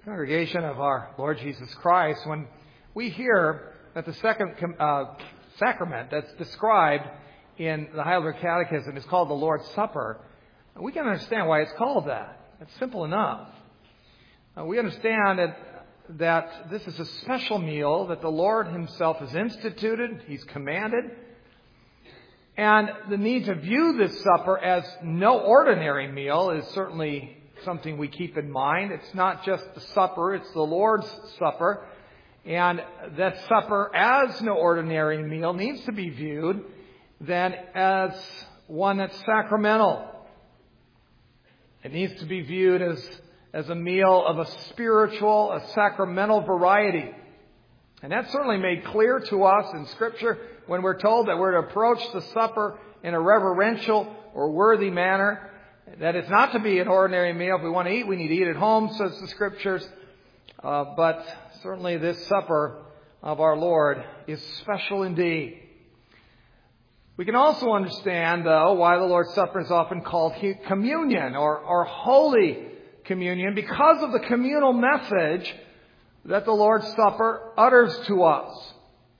Congregation of our Lord Jesus Christ, when we hear that the second sacrament that's described in the Heidelberg Catechism is called the Lord's Supper, we can understand why it's called that. It's simple enough. We understand that this is a special meal that the Lord Himself has instituted, He's commanded, and the need to view this supper as no ordinary meal is certainly something we keep in mind. It's not just the supper, it's the Lord's Supper. And that supper as no ordinary meal needs to be viewed then as one that's sacramental. It needs to be viewed as a meal of a spiritual, a sacramental variety. And that's certainly made clear to us in Scripture when we're told that we're to approach the supper in a reverential or worthy manner. That it's not to be an ordinary meal. If we want to eat, we need to eat at home, says the Scriptures. But certainly this supper of our Lord is special indeed. We can also understand, though, why the Lord's Supper is often called communion or Holy Communion, because of the communal message that the Lord's Supper utters to us.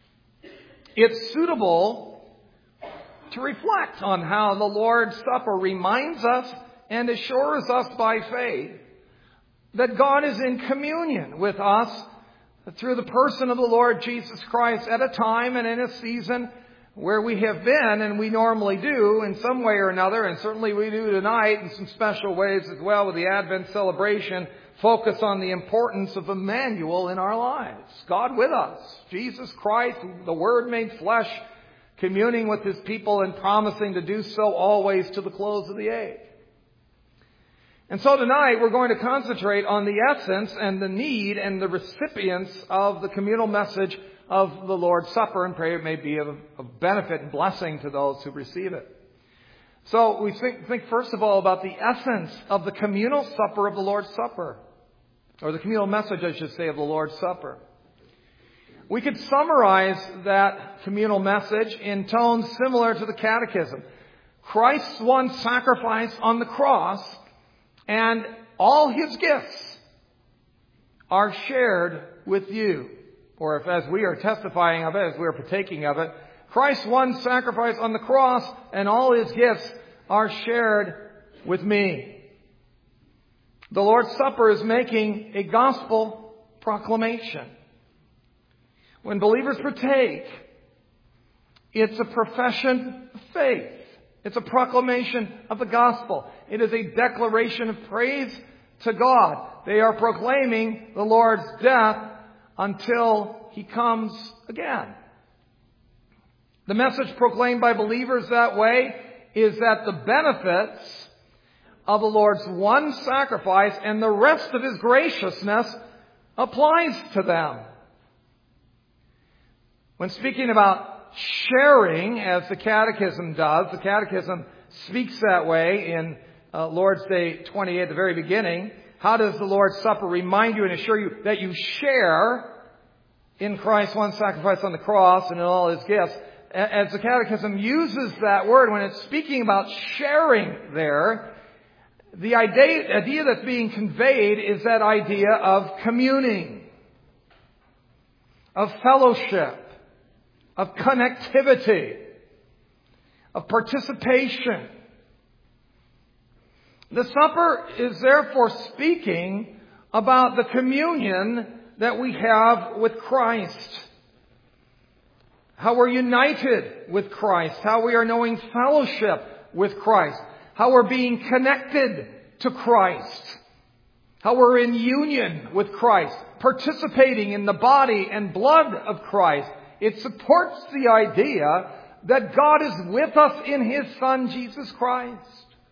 It's suitable to reflect on how the Lord's Supper reminds us and assures us by faith that God is in communion with us through the person of the Lord Jesus Christ at a time and in a season where we have been, and we normally do in some way or another, and certainly we do tonight in some special ways as well with the Advent celebration, focus on the importance of Emmanuel in our lives. God with us, Jesus Christ, the Word made flesh, communing with His people and promising to do so always to the close of the age. And so tonight we're going to concentrate on the essence and the need and the recipients of the communal message of the Lord's Supper, and pray it may be of benefit and blessing to those who receive it. So we think first of all about the essence of the communal supper of the Lord's Supper, or the communal message, I should say, of the Lord's Supper. We could summarize that communal message in tones similar to the Catechism. Christ's one sacrifice on the cross and all His gifts are shared with you. Or if, as we are testifying of it, as we are partaking of it, Christ's one sacrifice on the cross and all His gifts are shared with me. The Lord's Supper is making a gospel proclamation. When believers partake, it's a profession of faith. It's a proclamation of the gospel. It is a declaration of praise to God. They are proclaiming the Lord's death until He comes again. The message proclaimed by believers that way is that the benefits of the Lord's one sacrifice and the rest of His graciousness applies to them. When speaking about sharing, as the Catechism does, the Catechism speaks that way in Lord's Day 28 at the very beginning. How does the Lord's Supper remind you and assure you that you share in Christ's one sacrifice on the cross and in all His gifts? As the Catechism uses that word, when it's speaking about sharing there, the idea that's being conveyed is that idea of communing, of fellowship, of connectivity, of participation. The supper is therefore speaking about the communion that we have with Christ. How we're united with Christ. How we are knowing fellowship with Christ. How we're being connected to Christ. How we're in union with Christ. Participating in the body and blood of Christ. It supports the idea that God is with us in His Son, Jesus Christ.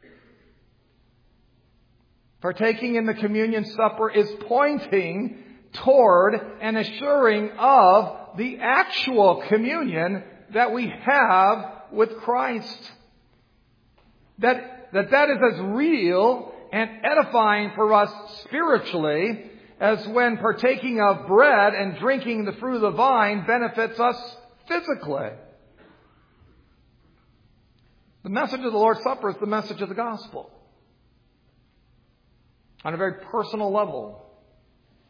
Partaking in the communion supper is pointing toward and assuring of the actual communion that we have with Christ. That is as real and edifying for us spiritually as when partaking of bread and drinking the fruit of the vine benefits us physically. The message of the Lord's Supper is the message of the gospel. On a very personal level.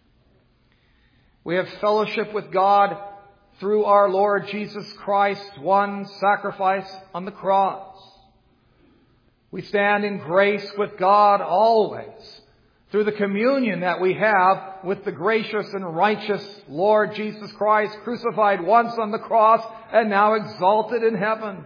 We have fellowship with God through our Lord Jesus Christ, one sacrifice on the cross. We stand in grace with God always through the communion that we have with the gracious and righteous Lord Jesus Christ, crucified once on the cross and now exalted in heaven.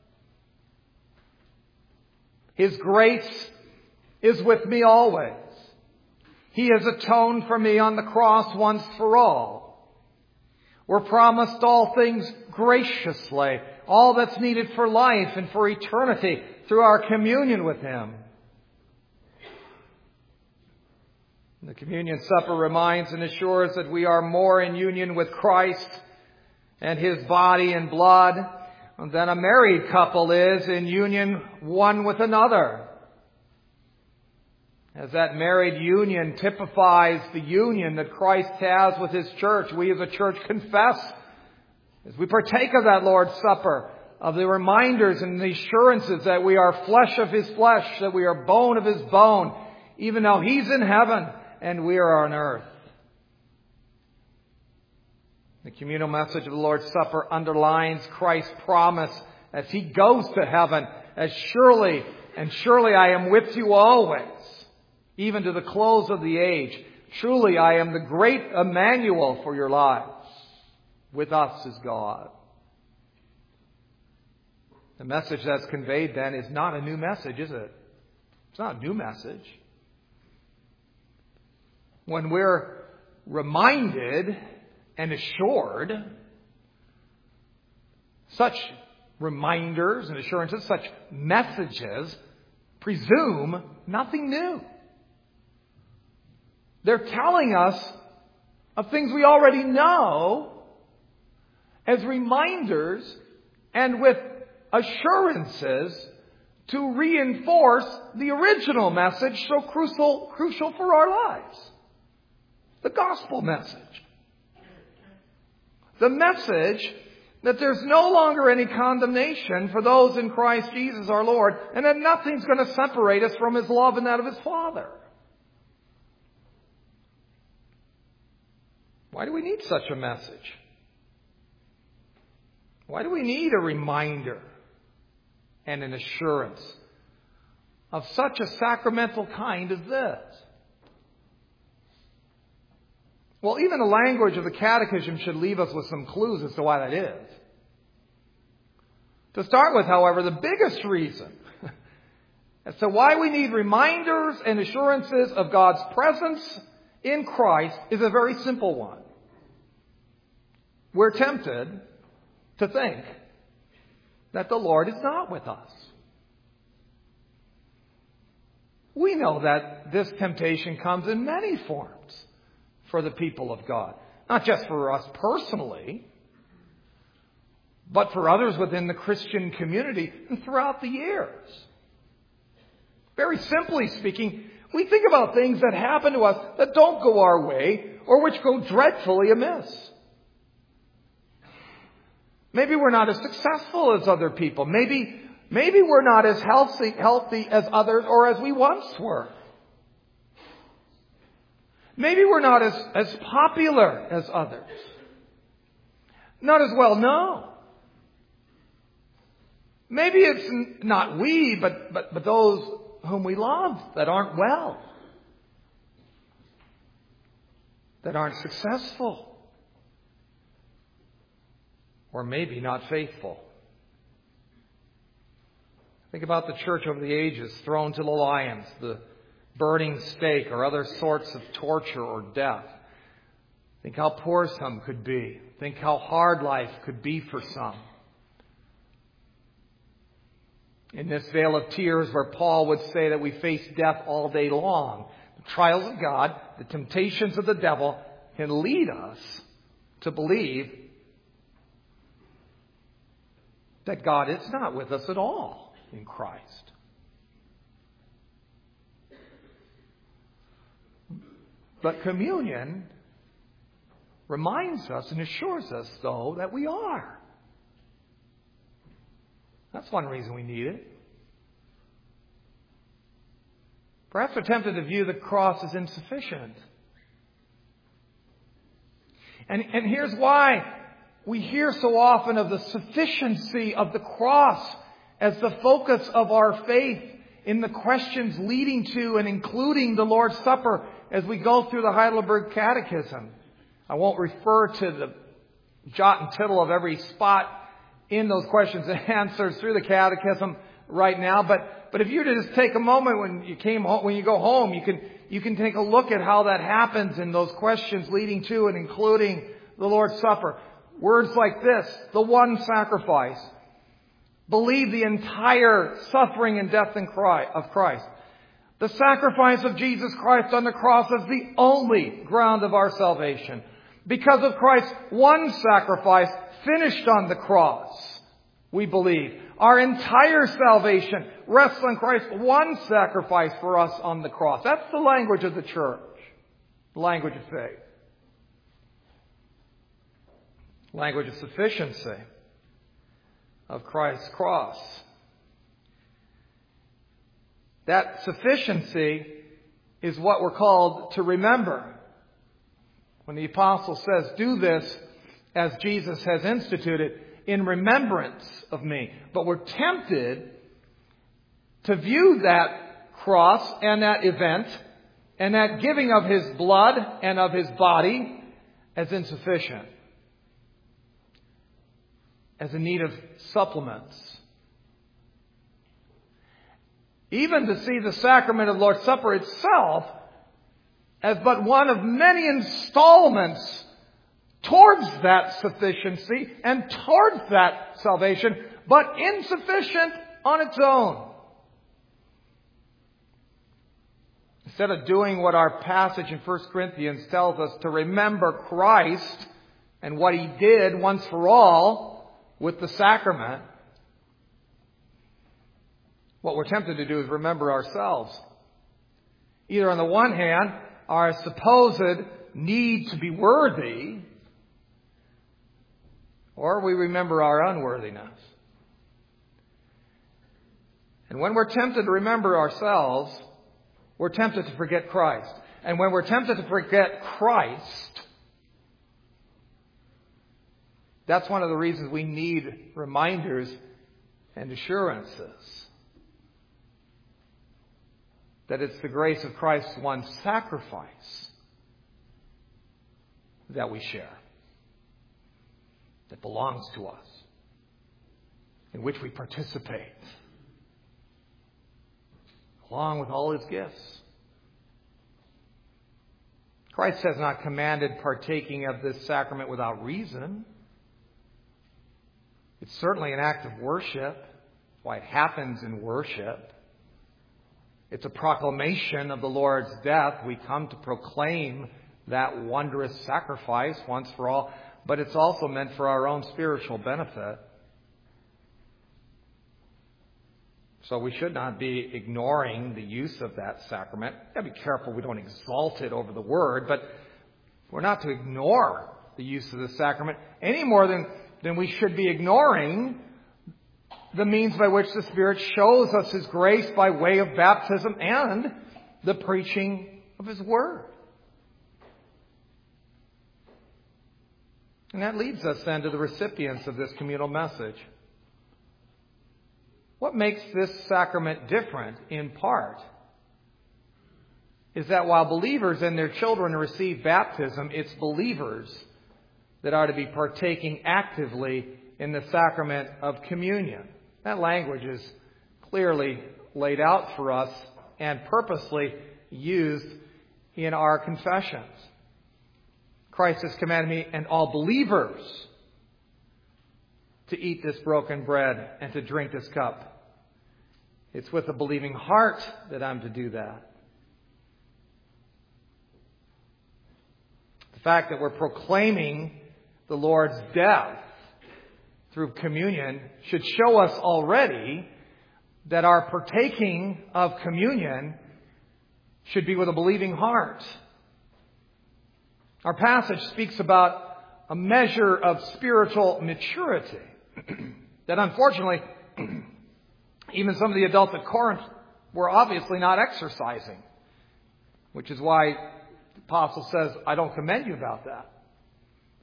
His grace is with me always. He has atoned for me on the cross once for all. We're promised all things graciously, all that's needed for life and for eternity through our communion with Him. The communion supper reminds and assures that we are more in union with Christ and His body and blood than a married couple is in union one with another. As that married union typifies the union that Christ has with His church, we as a church confess, as we partake of that Lord's Supper, of the reminders and the assurances that we are flesh of His flesh, that we are bone of His bone, even though He's in heaven and we are on earth. The communal message of the Lord's Supper underlines Christ's promise as He goes to heaven, as surely I am with you always, even to the close of the age. Truly I am the great Emmanuel for your lives. With us is God. The message that's conveyed then is not a new message, is it? It's not a new message. When we're reminded and assured, such reminders and assurances, such messages, presume nothing new. They're telling us of things we already know as reminders and with assurances to reinforce the original message so crucial for our lives. The gospel message. The message that there's no longer any condemnation for those in Christ Jesus our Lord, and that nothing's going to separate us from His love and that of His Father. Why do we need such a message? Why do we need a reminder and an assurance of such a sacramental kind as this? Well, even the language of the Catechism should leave us with some clues as to why that is. To start with, however, the biggest reason as to why we need reminders and assurances of God's presence in Christ is a very simple one. We're tempted to think that the Lord is not with us. We know that this temptation comes in many forms for the people of God. Not just for us personally, but for others within the Christian community and throughout the years. Very simply speaking, we think about things that happen to us that don't go our way or which go dreadfully amiss. Maybe we're not as successful as other people. Maybe we're not as healthy as others or as we once were. Maybe we're not as popular as others. Not as well known. Maybe it's not we, but those whom we love that aren't well. That aren't successful. Or maybe not faithful. Think about the church over the ages, thrown to the lions, the burning stake, or other sorts of torture or death. Think how poor some could be. Think how hard life could be for some. In this vale of tears where Paul would say that we face death all day long, the trials of God, the temptations of the devil can lead us to believe that God is not with us at all in Christ. But communion reminds us and assures us, though, that we are. That's one reason we need it. Perhaps we're tempted to view the cross as insufficient. And here's why. We hear so often of the sufficiency of the cross as the focus of our faith in the questions leading to and including the Lord's Supper as we go through the Heidelberg Catechism. I won't refer to the jot and tittle of every spot in those questions and answers through the Catechism right now, but if you were to just take a moment when you go home, you can take a look at how that happens in those questions leading to and including the Lord's Supper. Words like this: the one sacrifice. Believe the entire suffering and death of Christ. The sacrifice of Jesus Christ on the cross is the only ground of our salvation. Because of Christ's one sacrifice finished on the cross, we believe our entire salvation rests on Christ's one sacrifice for us on the cross. That's the language of the church, the language of faith, language of sufficiency of Christ's cross. That sufficiency is what we're called to remember. When the apostle says, "Do this as Jesus has instituted in remembrance of me." But we're tempted to view that cross and that event and that giving of His blood and of His body as insufficient, as in need of supplements. Even to see the sacrament of the Lord's Supper itself as but one of many installments towards that sufficiency and towards that salvation, but insufficient on its own. Instead of doing what our passage in 1 Corinthians tells us, to remember Christ and what He did once for all with the sacrament, what we're tempted to do is remember ourselves. Either on the one hand, our supposed need to be worthy, or we remember our unworthiness. And when we're tempted to remember ourselves, we're tempted to forget Christ. And when we're tempted to forget Christ, that's one of the reasons we need reminders and assurances that it's the grace of Christ's one sacrifice that we share, that belongs to us, in which we participate, along with all His gifts. Christ has not commanded partaking of this sacrament without reason. It's certainly an act of worship. That's why it happens in worship. It's a proclamation of the Lord's death. We come to proclaim that wondrous sacrifice once for all, but it's also meant for our own spiritual benefit. So we should not be ignoring the use of that sacrament. We've got to be careful we don't exalt it over the Word, but we're not to ignore the use of the sacrament any more than we should be ignoring the means by which the Spirit shows us His grace by way of baptism and the preaching of His Word. And that leads us then to the recipients of this communal message. What makes this sacrament different, in part, is that while believers and their children receive baptism, it's believers that are to be partaking actively in the sacrament of communion. That language is clearly laid out for us and purposely used in our confessions. Christ has commanded me and all believers to eat this broken bread and to drink this cup. It's with a believing heart that I'm to do that. The fact that we're proclaiming the Lord's death through communion should show us already that our partaking of communion should be with a believing heart. Our passage speaks about a measure of spiritual maturity that unfortunately even some of the adults at Corinth were obviously not exercising, which is why the apostle says, I don't commend you about that.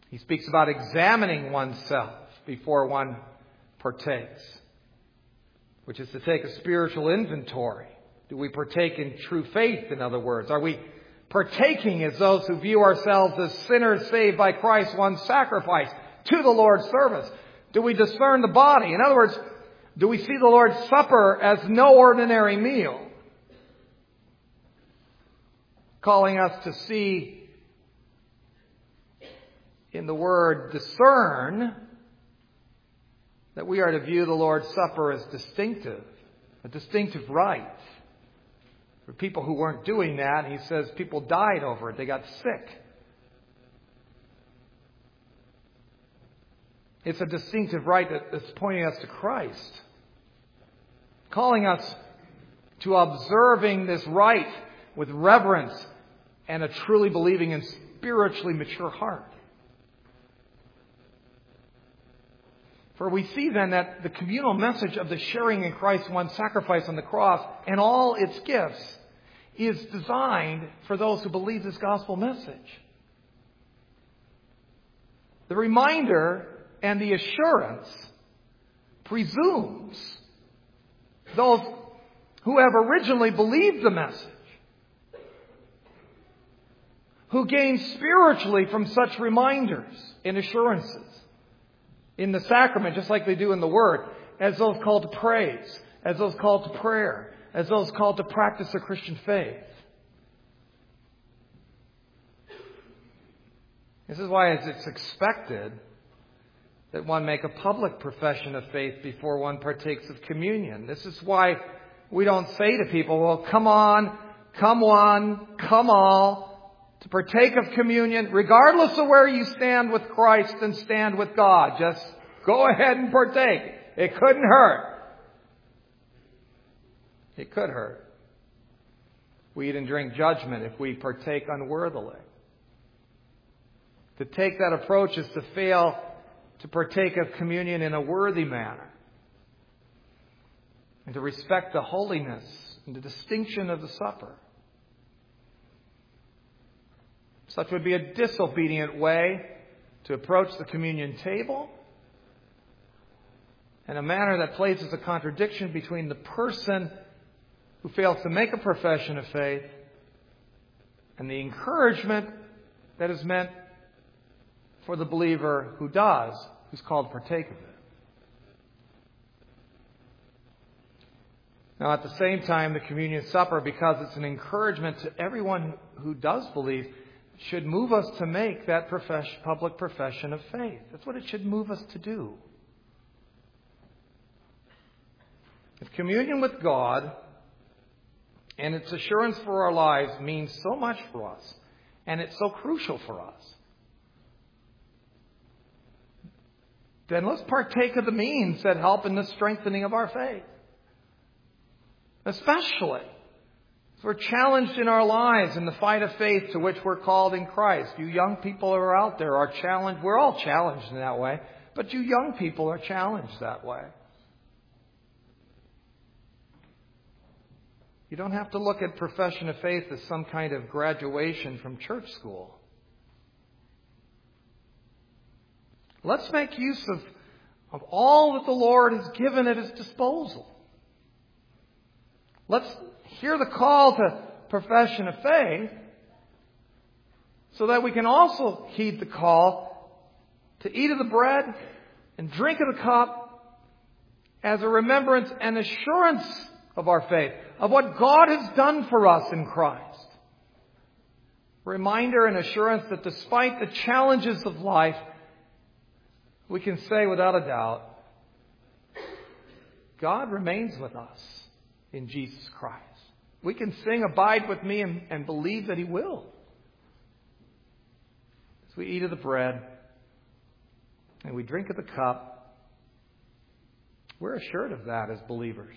He speaks about examining oneself before one partakes, which is to take a spiritual inventory. Do we partake in true faith, in other words? Are we partaking as those who view ourselves as sinners saved by Christ's one sacrifice to the Lord's service? Do we discern the body? In other words, do we see the Lord's Supper as no ordinary meal, calling us to see in the word discern that we are to view the Lord's Supper as distinctive, a distinctive rite. For people who weren't doing that, he says people died over it. They got sick. It's a distinctive rite that's pointing us to Christ, calling us to observing this rite with reverence and a truly believing and spiritually mature heart. For we see then that the communal message of the sharing in Christ's one sacrifice on the cross and all its gifts is designed for those who believe this gospel message. The reminder and the assurance presumes those who have originally believed the message, who gain spiritually from such reminders and assurances in the sacrament, just like they do in the Word, as those called to praise, as those called to prayer, as those called to practice a Christian faith. This is why it's expected that one make a public profession of faith before one partakes of communion. This is why we don't say to people, well, come on, come one, come all, to partake of communion, regardless of where you stand with Christ and stand with God. Just go ahead and partake. It couldn't hurt. It could hurt. We eat and drink judgment if we partake unworthily. To take that approach is to fail to partake of communion in a worthy manner, and to respect the holiness and the distinction of the supper. Such would be a disobedient way to approach the communion table, in a manner that places a contradiction between the person who fails to make a profession of faith and the encouragement that is meant for the believer who does, who's called to partake of it. Now, at the same time, the communion supper, because it's an encouragement to everyone who does believe, should move us to make that public profession of faith. That's what it should move us to do. If communion with God and its assurance for our lives means so much for us, and it's so crucial for us, then let's partake of the means that help in the strengthening of our faith. Especially as we're challenged in our lives in the fight of faith to which we're called in Christ. You young people who are out there are challenged. We're all challenged in that way. But you young people are challenged that way. You don't have to look at profession of faith as some kind of graduation from church school. Let's make use of all that the Lord has given at His disposal. Let's hear the call to profession of faith so that we can also heed the call to eat of the bread and drink of the cup as a remembrance and assurance of our faith, of what God has done for us in Christ. Reminder and assurance that despite the challenges of life, we can say without a doubt, God remains with us in Jesus Christ. We can sing, abide with me, and believe that He will. As we eat of the bread and we drink of the cup, we're assured of that as believers.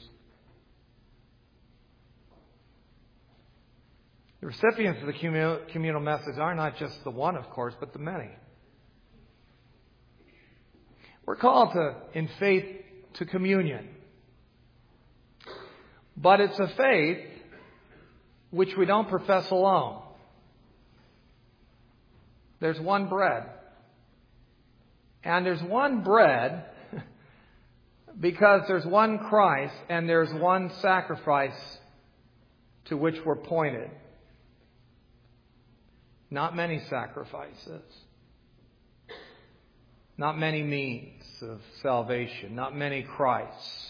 The recipients of the communal message are not just the one, of course, but the many. We're called in faith to communion. But it's a faith which we don't profess alone. There's one bread And there's one bread because there's one Christ and there's one sacrifice to which we're pointed. Not many sacrifices. Not many means of salvation. Not many Christs.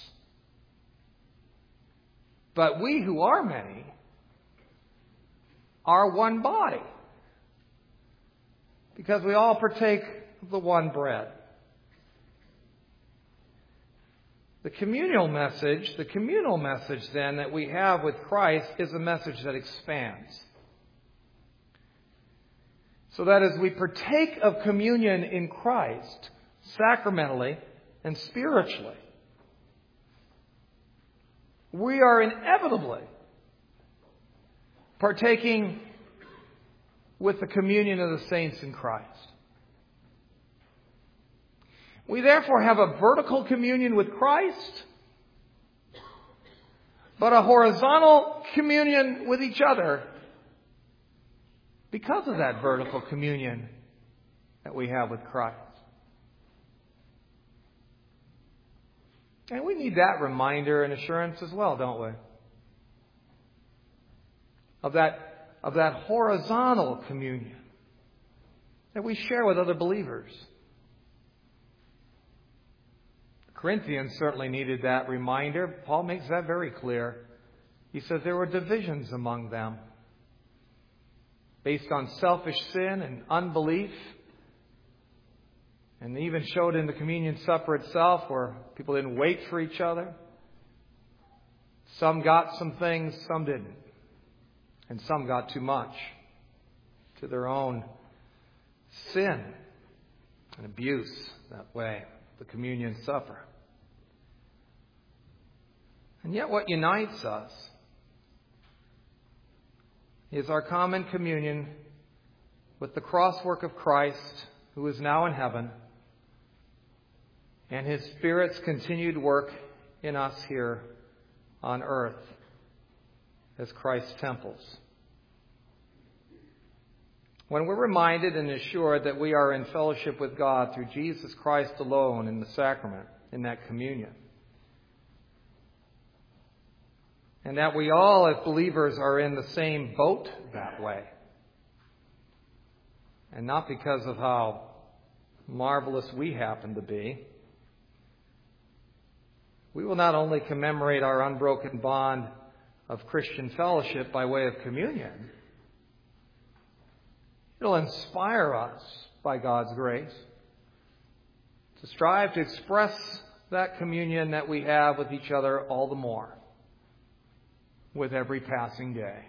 But we who are many are one body. Because we all partake of the one bread. The communal message then that we have with Christ is a message that expands. So that as we partake of communion in Christ, sacramentally and spiritually, we are inevitably partaking with the communion of the saints in Christ. We therefore have a vertical communion with Christ, but a horizontal communion with each other because of that vertical communion that we have with Christ. And we need that reminder and assurance as well, don't we? Of that horizontal communion that we share with other believers. The Corinthians certainly needed that reminder. Paul makes that very clear. He says there were divisions among them based on selfish sin and unbelief. And even showed in the communion supper itself where people didn't wait for each other. Some got some things, some didn't. And some got too much to their own sin and abuse that way, the communion supper. And yet what unites us is our common communion with the cross work of Christ, who is now in heaven, and His Spirit's continued work in us here on earth as Christ's temples. When we're reminded and assured that we are in fellowship with God through Jesus Christ alone in the sacrament, in that communion, and that we all as believers are in the same boat that way, and not because of how marvelous we happen to be, we will not only commemorate our unbroken bond of Christian fellowship by way of communion, it'll inspire us by God's grace to strive to express that communion that we have with each other all the more with every passing day.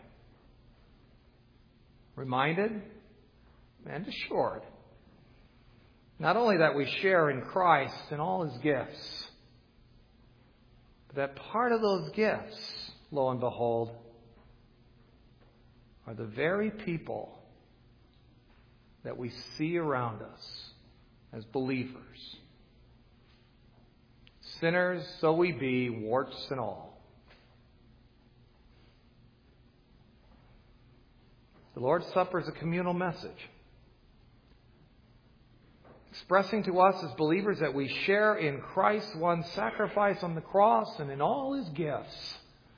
Reminded and assured not only that we share in Christ and all His gifts, that part of those gifts, lo and behold, are the very people that we see around us as believers. Sinners, so we be, warts and all. The Lord's Supper is a communal message, expressing to us as believers that we share in Christ's one sacrifice on the cross and in all His gifts.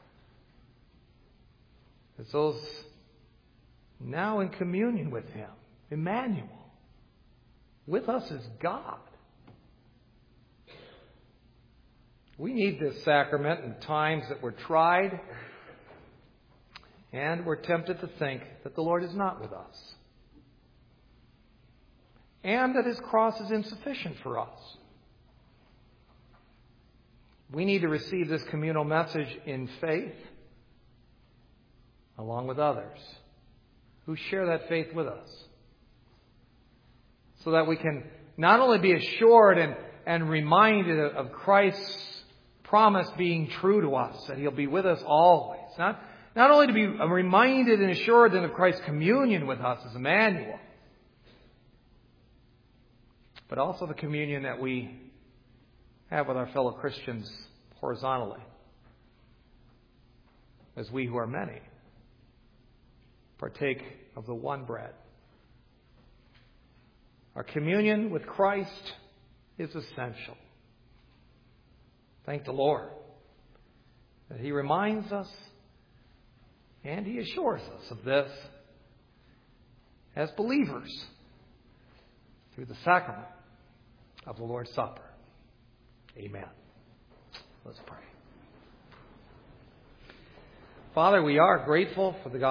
As those now in communion with Him, Emmanuel, with us as God. We need this sacrament in times that we're tried and we're tempted to think that the Lord is not with us, and that His cross is insufficient for us. We need to receive this communal message in faith, along with others who share that faith with us, so that we can not only be assured and reminded of Christ's promise being true to us, that He'll be with us always. Not only to be reminded and assured then of Christ's communion with us as Emmanuel, but also the communion that we have with our fellow Christians horizontally, as we who are many partake of the one bread. Our communion with Christ is essential. Thank the Lord that He reminds us and He assures us of this as believers through the sacrament of the Lord's Supper. Amen. Let's pray. Father, we are grateful for the